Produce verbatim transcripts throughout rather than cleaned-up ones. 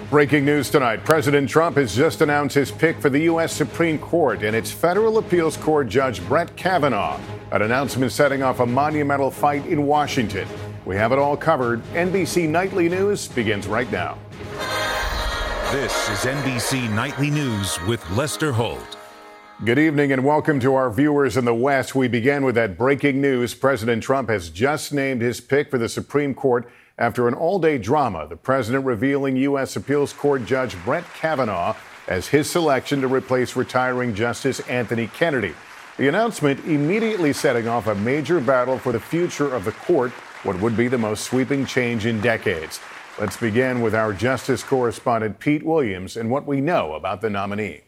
Breaking news tonight. President Trump has just announced his pick for the U S Supreme Court, and it's federal appeals court Judge Brett Kavanaugh. An announcement setting off a monumental fight in Washington. We have it all covered. N B C Nightly News begins right now. This is N B C Nightly News with Lester Holt. Good evening and welcome to our viewers in the West. We begin with that breaking news. President Trump has just named his pick for the Supreme Court after an all-day drama, the president revealing U S Appeals Court Judge Brett Kavanaugh as his selection to replace retiring Justice Anthony Kennedy. The announcement immediately setting off a major battle for the future of the court, what would be the most sweeping change in decades. Let's begin with our justice correspondent Pete Williams and what we know about the nominee.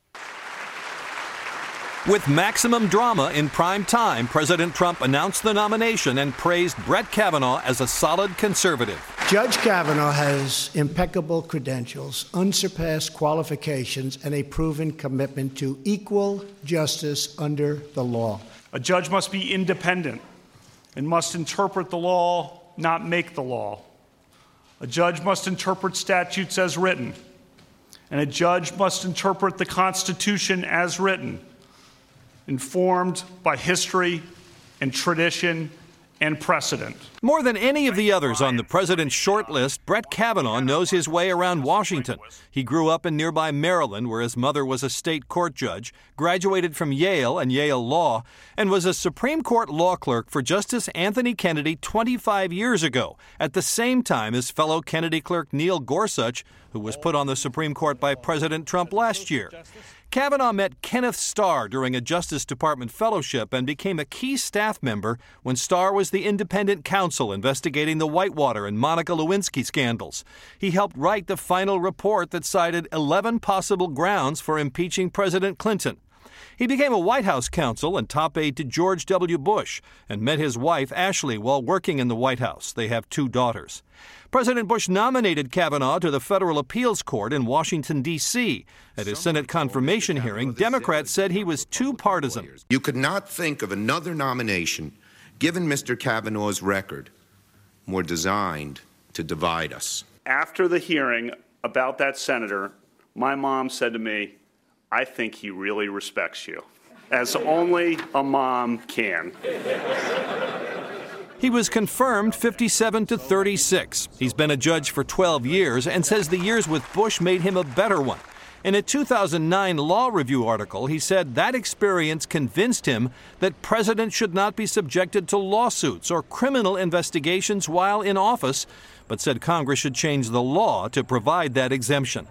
With maximum drama in prime time, President Trump announced the nomination and praised Brett Kavanaugh as a solid conservative. Judge Kavanaugh has impeccable credentials, unsurpassed qualifications, and a proven commitment to equal justice under the law. A judge must be independent and must interpret the law, not make the law. A judge must interpret statutes as written, and a judge must interpret the Constitution as written, informed by history and tradition and precedent. More than any of the others on the president's short list, Brett Kavanaugh knows his way around Washington. He grew up in nearby Maryland, where his mother was a state court judge, graduated from Yale and Yale Law, and was a Supreme Court law clerk for Justice Anthony Kennedy twenty-five years ago, at the same time as fellow Kennedy clerk Neil Gorsuch, who was put on the Supreme Court by President Trump last year. Kavanaugh met Kenneth Starr during a Justice Department fellowship and became a key staff member when Starr was the independent counsel investigating the Whitewater and Monica Lewinsky scandals. He helped write the final report that cited eleven possible grounds for impeaching President Clinton. He became a White House counsel and top aide to George W. Bush and met his wife, Ashley, while working in the White House. They have two daughters. President Bush nominated Kavanaugh to the Federal Appeals Court in Washington, D C At his Senate confirmation hearing, Democrats said he was too partisan. You could not think of another nomination, given Mister Kavanaugh's record, more designed to divide us. After the hearing about that senator, my mom said to me, "I think he really respects you," as only a mom can. He was confirmed fifty-seven to thirty-six. He's been a judge for twelve years and says the years with Bush made him a better one. In a two thousand nine Law Review article, he said that experience convinced him that presidents should not be subjected to lawsuits or criminal investigations while in office, but said Congress should change the law to provide that exemption.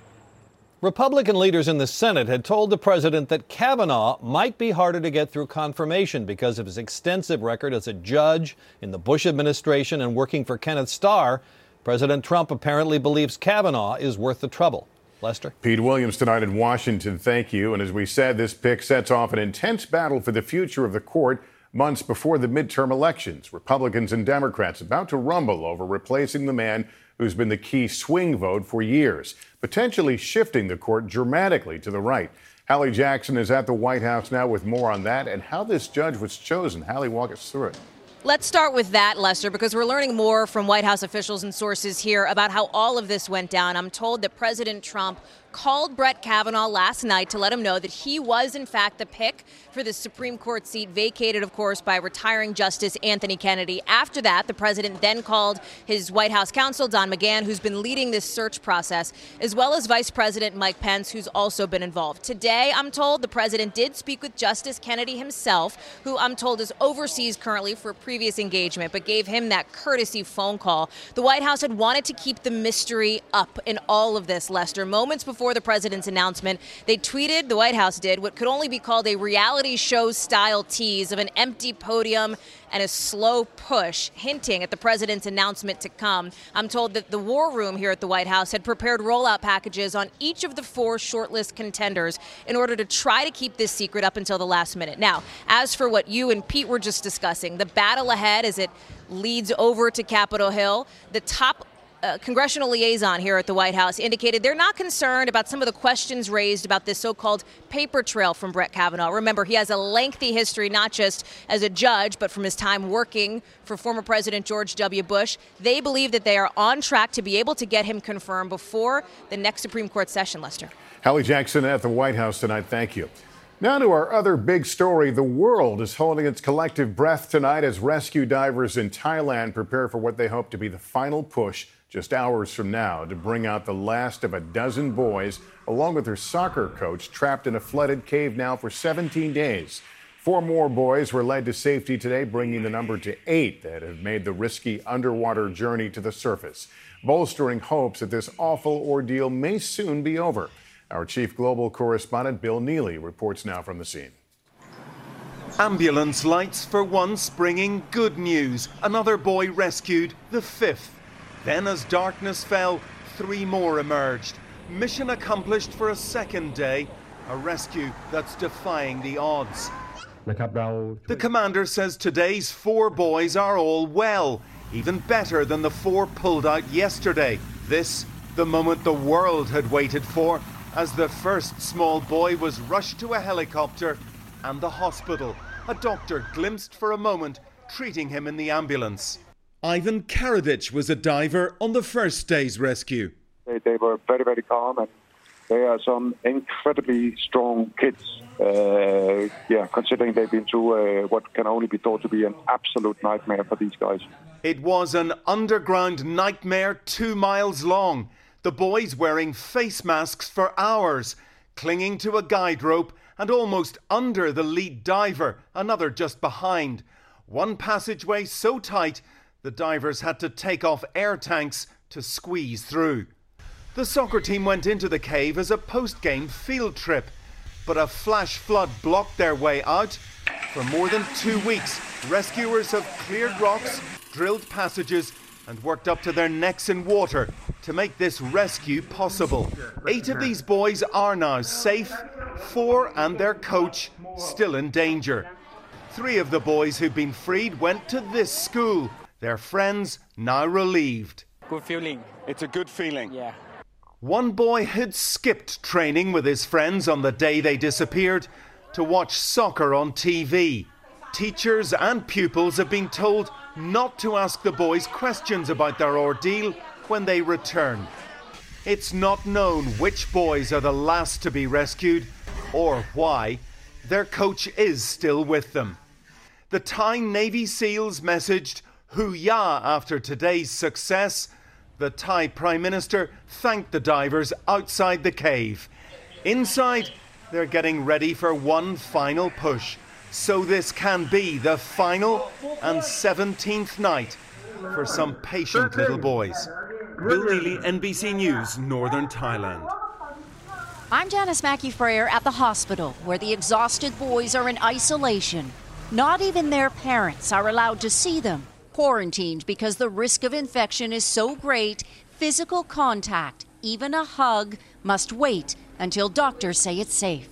Republican leaders in the Senate had told the president that Kavanaugh might be harder to get through confirmation because of his extensive record as a judge in the Bush administration and working for Kenneth Starr. President Trump apparently believes Kavanaugh is worth the trouble. Lester? Pete Williams tonight in Washington, thank you. And as we said, this pick sets off an intense battle for the future of the court months before the midterm elections. Republicans and Democrats about to rumble over replacing the man who's been the key swing vote for years, potentially shifting the court dramatically to the right. Hallie Jackson is at the White House now with more on that and how this judge was chosen. Hallie, walk us through it. Let's start with that, Lester, because we're learning more from White House officials and sources here about how all of this went down. I'm told that President Trump called Brett Kavanaugh last night to let him know that he was, in fact, the pick for the Supreme Court seat, vacated, of course, by retiring Justice Anthony Kennedy. After that, the president then called his White House counsel, Don McGahn, who's been leading this search process, as well as Vice President Mike Pence, who's also been involved. Today, I'm told the president did speak with Justice Kennedy himself, who I'm told is overseas currently for a previous engagement, but gave him that courtesy phone call. The White House had wanted to keep the mystery up in all of this, Lester. Moments before Before the president's announcement, they tweeted, the White House did, what could only be called a reality show-style tease of an empty podium and a slow push, hinting at the president's announcement to come. I'm told that the war room here at the White House had prepared rollout packages on each of the four shortlist contenders in order to try to keep this secret up until the last minute. Now, as for what you and Pete were just discussing, the battle ahead as it leads over to Capitol Hill, the top a congressional liaison here at the White House indicated they're not concerned about some of the questions raised about this so-called paper trail from Brett Kavanaugh. Remember, he has a lengthy history, not just as a judge, but from his time working for former President George W. Bush. They believe that they are on track to be able to get him confirmed before the next Supreme Court session, Lester. Hallie Jackson at the White House tonight. Thank you. Now to our other big story. The world is holding its collective breath tonight as rescue divers in Thailand prepare for what they hope to be the final push just hours from now to bring out the last of a dozen boys, along with their soccer coach, trapped in a flooded cave now for seventeen days. Four more boys were led to safety today, bringing the number to eight that have made the risky underwater journey to the surface, bolstering hopes that this awful ordeal may soon be over. Our chief global correspondent, Bill Neely, reports now from the scene. Ambulance lights for once bringing good news. Another boy rescued, the fifth. Then as darkness fell, three more emerged. Mission accomplished for a second day, a rescue that's defying the odds. The commander says today's four boys are all well, even better than the four pulled out yesterday. This, the moment the world had waited for, as the first small boy was rushed to a helicopter and the hospital. A doctor glimpsed for a moment, treating him in the ambulance. Ivan Karadzic was a diver on the first day's rescue. They, they were very, very calm, and they are some incredibly strong kids. Uh, yeah, considering they've been through uh, what can only be thought to be an absolute nightmare for these guys. It was an underground nightmare two miles long. The boys wearing face masks for hours, clinging to a guide rope and almost under the lead diver, another just behind. One passageway so tight, the divers had to take off air tanks to squeeze through. The soccer team went into the cave as a post-game field trip, but a flash flood blocked their way out. For more than two weeks, rescuers have cleared rocks, drilled passages and worked up to their necks in water to make this rescue possible. Eight of these boys are now safe, four and their coach still in danger. Three of the boys who've been freed went to this school, their friends now relieved. Good feeling. It's a good feeling. Yeah. One boy had skipped training with his friends on the day they disappeared to watch soccer on T V. Teachers and pupils have been told not to ask the boys questions about their ordeal when they return. It's not known which boys are the last to be rescued or why. Their coach is still with them. The Thai Navy SEALs messaged "Hu Ya" after today's success. The Thai Prime Minister thanked the divers outside the cave. Inside, they're getting ready for one final push. So this can be the final and seventeenth night for some patient little boys. Bill Neely, N B C News, Northern Thailand. I'm Janice Mackey-Freyer at the hospital, where the exhausted boys are in isolation. Not even their parents are allowed to see them. Quarantined because the risk of infection is so great, physical contact, even a hug, must wait until doctors say it's safe.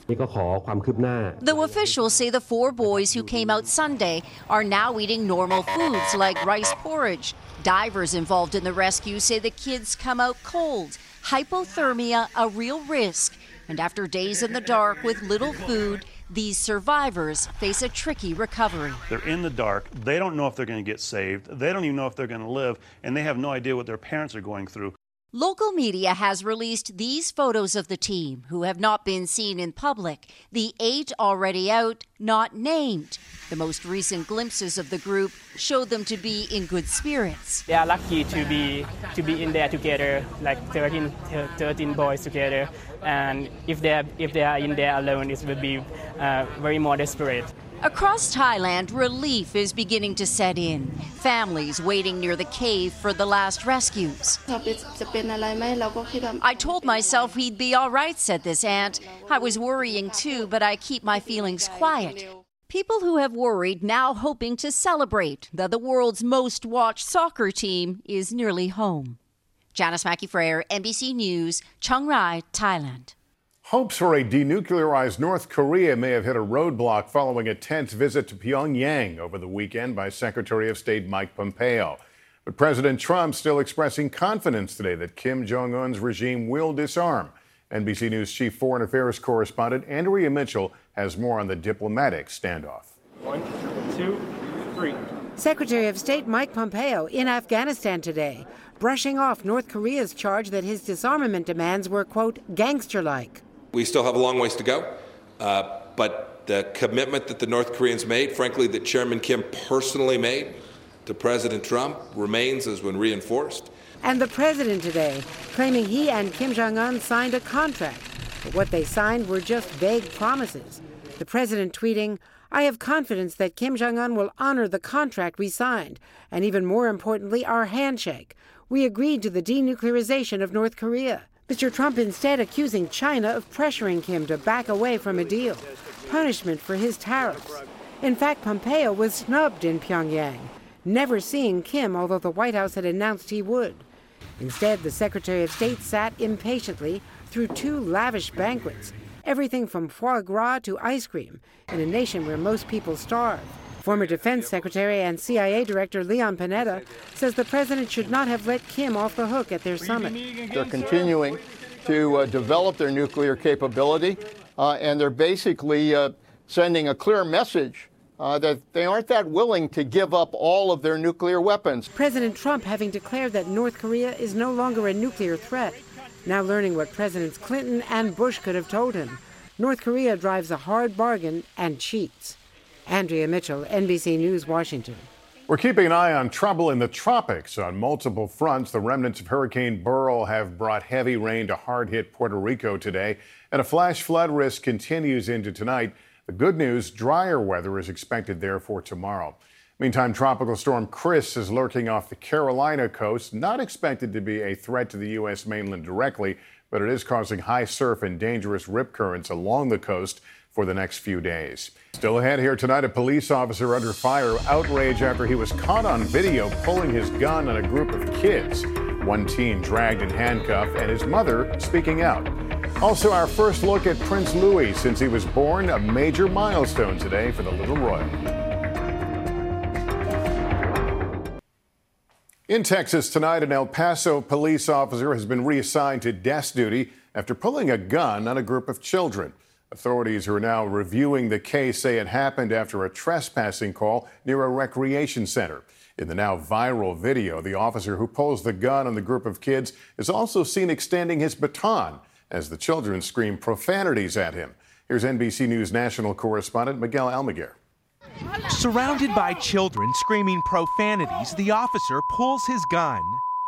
Though officials say the four boys who came out Sunday are now eating normal foods like rice porridge. Divers involved in the rescue say the kids come out cold, hypothermia a real risk, and after days in the dark with little food, these survivors face a tricky recovery. They're in the dark. They don't know if they're going to get saved. They don't even know if they're going to live, and they have no idea what their parents are going through. Local media has released these photos of the team, who have not been seen in public. The eight already out, not named. The most recent glimpses of the group showed them to be in good spirits. They are lucky to be to be in there together, like thirteen, thirteen boys together. And if they are, if they are in there alone, it will be uh, very more desperate. Across Thailand, relief is beginning to set in. Families waiting near the cave for the last rescues. I told myself he'd be all right, said this aunt. I was worrying too, but I keep my feelings quiet. People who have worried now hoping to celebrate that the world's most watched soccer team is nearly home. Janice Mackey-Freyer, N B C News, Chiang Rai, Thailand. Hopes for a denuclearized North Korea may have hit a roadblock following a tense visit to Pyongyang over the weekend by Secretary of State Mike Pompeo. But President Trump still expressing confidence today that Kim Jong-un's regime will disarm. N B C News Chief Foreign Affairs Correspondent Andrea Mitchell has more on the diplomatic standoff. One, two, three. Secretary of State Mike Pompeo in Afghanistan today, brushing off North Korea's charge that his disarmament demands were, quote, gangster-like. We still have a long ways to go, uh, but the commitment that the North Koreans made, frankly, that Chairman Kim personally made to President Trump, remains, has been reinforced. And the president today, claiming he and Kim Jong-un signed a contract, but what they signed were just vague promises. The president tweeting, I have confidence that Kim Jong-un will honor the contract we signed, and even more importantly, our handshake. We agreed to the denuclearization of North Korea. Mister Trump instead accusing China of pressuring Kim to back away from a deal, punishment for his tariffs. In fact, Pompeo was snubbed in Pyongyang, never seeing Kim, although the White House had announced he would. Instead, the Secretary of State sat impatiently through two lavish banquets, everything from foie gras to ice cream, in a nation where most people starve. Former Defense Secretary and C I A Director Leon Panetta says the president should not have let Kim off the hook at their summit. They're continuing to uh, develop their nuclear capability, uh, and they're basically uh, sending a clear message Uh, that they aren't that willing to give up all of their nuclear weapons. President Trump having declared that North Korea is no longer a nuclear threat. Now learning what Presidents Clinton and Bush could have told him. North Korea drives a hard bargain and cheats. Andrea Mitchell, N B C News, Washington. We're keeping an eye on trouble in the tropics. On multiple fronts, the remnants of Hurricane Beryl have brought heavy rain to hard-hit Puerto Rico today, and a flash flood risk continues into tonight. The good news, drier weather is expected there for tomorrow. Meantime, Tropical Storm Chris is lurking off the Carolina coast, not expected to be a threat to the U S mainland directly, but it is causing high surf and dangerous rip currents along the coast for the next few days. Still ahead here tonight, a police officer under fire, outrage after he was caught on video pulling his gun on a group of kids. One teen dragged and handcuffed, and his mother speaking out. Also, our first look at Prince Louis since he was born, a major milestone today for the little royal. In Texas tonight, an El Paso police officer has been reassigned to desk duty after pulling a gun on a group of children. Authorities who are now reviewing the case say it happened after a trespassing call near a recreation center. In the now viral video, the officer who pulls the gun on the group of kids is also seen extending his baton as the children scream profanities at him. Here's N B C News national correspondent Miguel Almaguer. Surrounded by children screaming profanities, the officer pulls his gun.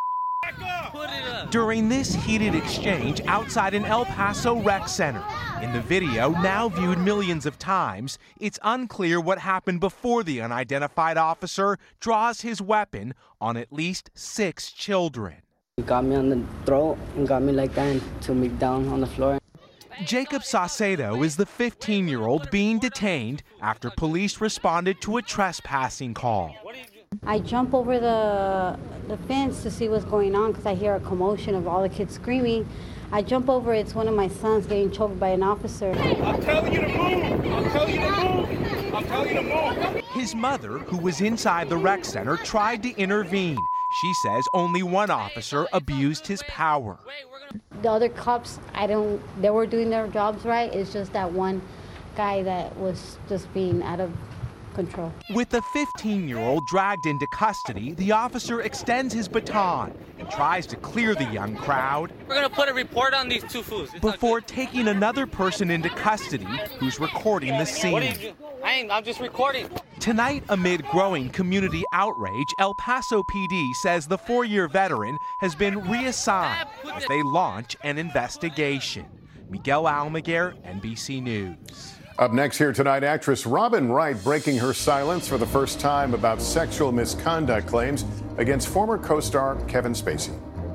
During this heated exchange outside an El Paso rec center. In the video, now viewed millions of times, it's unclear what happened before the unidentified officer draws his weapon on at least six children. He got me on the throat and got me like that and took me down on the floor. Jacob Saucedo is the fifteen-year-old being detained after police responded to a trespassing call. I jump over the, the fence to see what's going on because I hear a commotion of all the kids screaming. I jump over, it's one of my sons getting choked by an officer. I'm telling you to move! I'm telling you to move! I'm telling you to move! His mother, who was inside the rec center, tried to intervene. She says only one officer abused his power. The other cops, I don't, they were doing their jobs right. It's just that one guy that was just being out of control. With the fifteen-year-old dragged into custody, the officer extends his baton and tries to clear the young crowd. We're going to put a report on these two fools. It's before taking another person into custody who's recording the scene. What did you, I ain't, I'm just recording. Tonight, amid growing community outrage, El Paso P D says the four-year veteran has been reassigned as they launch an investigation. Miguel Almaguer, N B C News. Up next here tonight, actress Robin Wright breaking her silence for the first time about sexual misconduct claims against former co-star Kevin Spacey.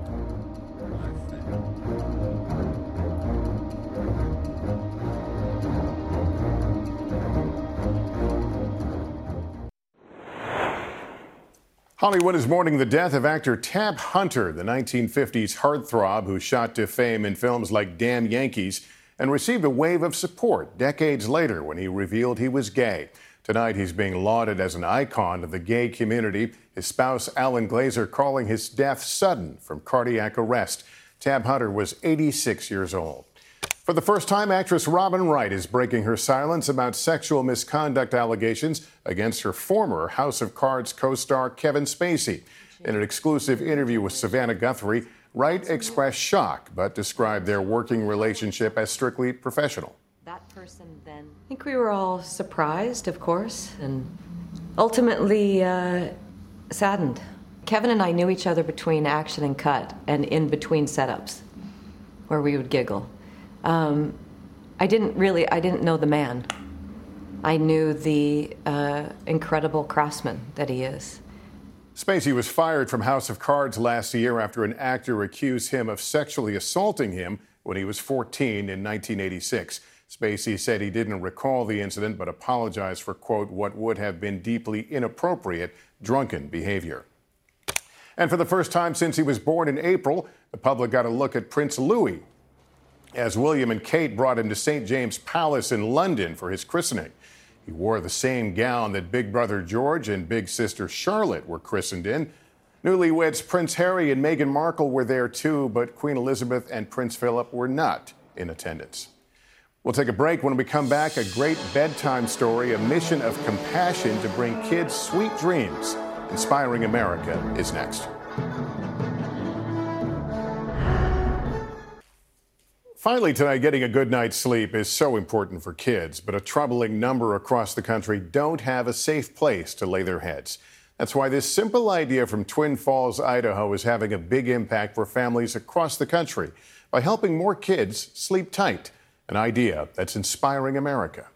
Hollywood is mourning the death of actor Tab Hunter, the nineteen fifties heartthrob who shot to fame in films like Damn Yankees and received a wave of support decades later when he revealed he was gay. Tonight, he's being lauded as an icon of the gay community. His spouse, Alan Glazer, calling his death sudden from cardiac arrest. Tab Hunter was eighty-six years old. For the first time, actress Robin Wright is breaking her silence about sexual misconduct allegations against her former House of Cards co-star Kevin Spacey. In an exclusive interview with Savannah Guthrie, Wright expressed shock but described their working relationship as strictly professional. That person then. I think we were all surprised, of course, and ultimately uh, saddened. Kevin and I knew each other between action and cut and in between setups where we would giggle. Um, I didn't really, I didn't know the man. I knew the uh, incredible craftsman that he is. Spacey was fired from House of Cards last year after an actor accused him of sexually assaulting him when he was fourteen in nineteen eighty-six. Spacey said he didn't recall the incident but apologized for, quote, what would have been deeply inappropriate drunken behavior. And for the first time since he was born in April, the public got a look at Prince Louis as William and Kate brought him to Saint James Palace in London for his christening. He wore the same gown that big brother George and big sister Charlotte were christened in. Newlyweds Prince Harry and Meghan Markle were there too, but Queen Elizabeth and Prince Philip were not in attendance. We'll take a break. When we come back, a great bedtime story, a mission of compassion to bring kids sweet dreams. Inspiring America is next. Finally tonight, getting a good night's sleep is so important for kids, but a troubling number across the country don't have a safe place to lay their heads. That's why this simple idea from Twin Falls, Idaho is having a big impact for families across the country by helping more kids sleep tight, an idea that's inspiring America.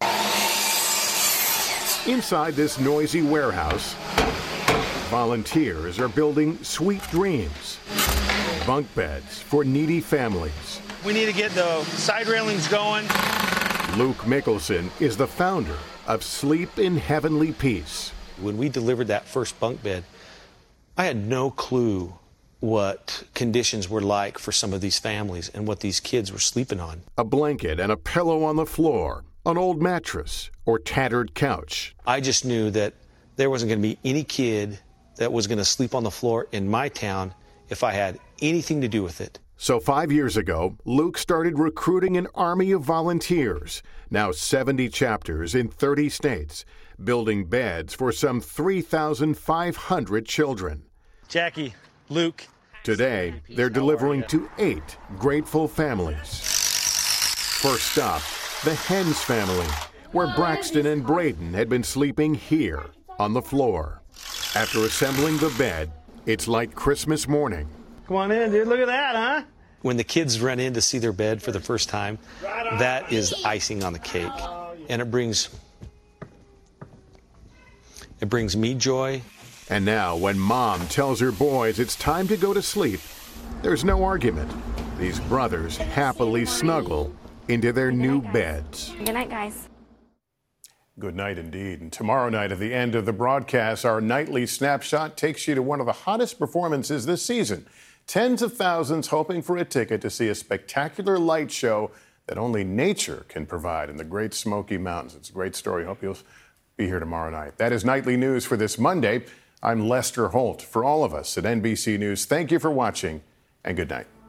Inside this noisy warehouse, volunteers are building sweet dreams, bunk beds for needy families. We need to get the side railings going. Luke Mickelson is the founder of Sleep in Heavenly Peace. When we delivered that first bunk bed, I had no clue what conditions were like for some of these families and what these kids were sleeping on. A blanket and a pillow on the floor, an old mattress, or tattered couch. I just knew that there wasn't going to be any kid that was going to sleep on the floor in my town if I had anything to do with it. So five years ago, Luke started recruiting an army of volunteers, now seventy chapters in thirty states, building beds for some three thousand five hundred children. Jackie, Luke. Today, they're delivering to eight grateful families. First up, the Hens family, where Braxton and Braden had been sleeping here on the floor. After assembling the bed, it's like Christmas morning. Come on in, dude. Look at that, huh? When the kids run in to see their bed for the first time, that is icing on the cake. And it brings, it brings me joy. And now, when Mom tells her boys it's time to go to sleep, there's no argument. These brothers happily snuggle into their new beds. Good night, guys. Good night indeed. And tomorrow night at the end of the broadcast, our nightly snapshot takes you to one of the hottest performances this season. Tens of thousands hoping for a ticket to see a spectacular light show that only nature can provide in the Great Smoky Mountains. It's a great story. Hope you'll be here tomorrow night. That is Nightly News for this Monday. I'm Lester Holt. For all of us at N B C News, thank you for watching and good night.